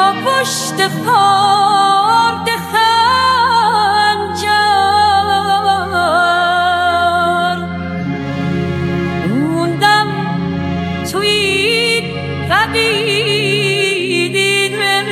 پشت خورد خنجر موندم توی رقیدی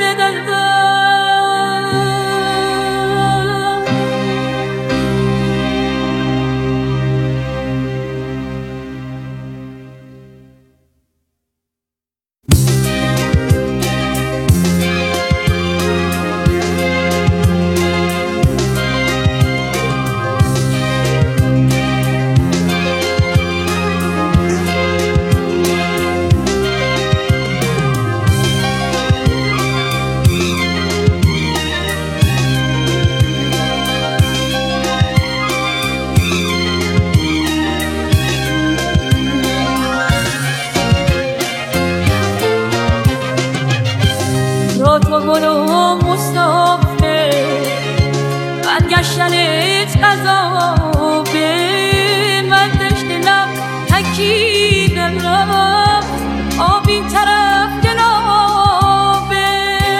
تو برو مسافر برگشتنت عذابه من دشت لب تکیدم رفت آب این طرف جنابه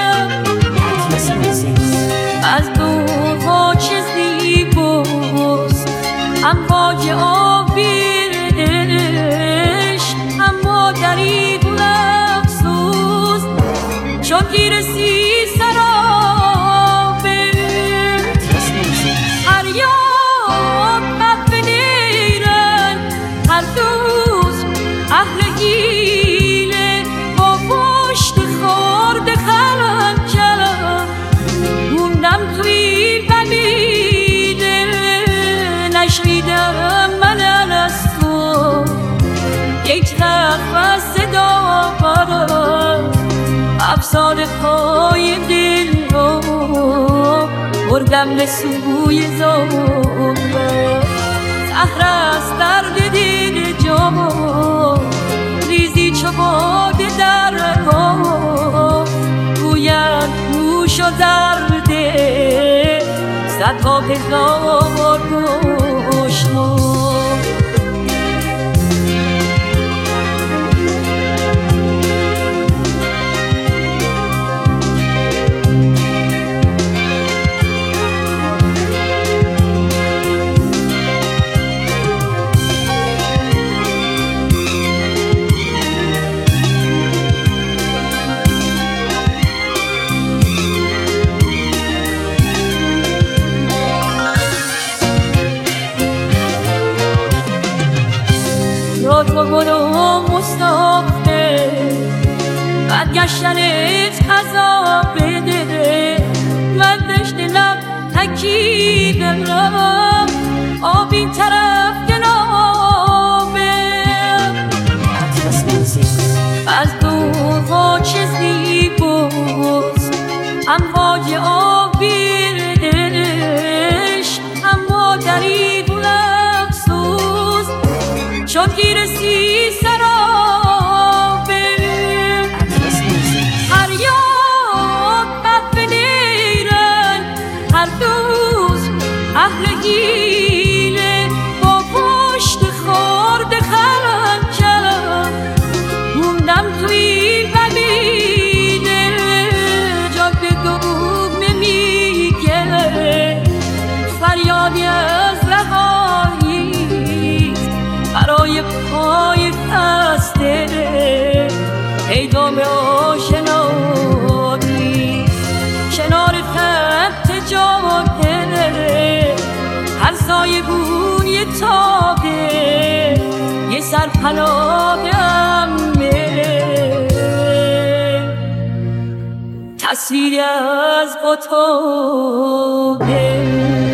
از دور ها چه زیباست امواج آبیرش اما دری گل افسوس چون گیرسی سرابه هر یاد بد بنیرن هر دوست اهل گیله با پشت خورد خنجر موندم توی بمیده نشنیدم من از تو یک طرف صدا برم افسانه های دل رو بردم به سوی زمره زهر از درد دل جا ریزی چو باد درها گوید گوش و درده صدها هزار گوشنو تو برو مسافر برگشتنت عذاب بده من دشت لب تکیدم رفت آب این طرف جنابه از دور ها چه زیباست امواج آبیرش اما دری گل افسوس چون گیرسی سرابه هر یاد بد بنیرن هر دوست اهل گیله با پشت خورد خنجر موندم توی بمیده جاده دوم میگه فریادی از رهایی برای پای خسته پیغام آشنایی کنار خط جاده هر سایه بون یه تابه یه سرپناهم تصویری از قطابه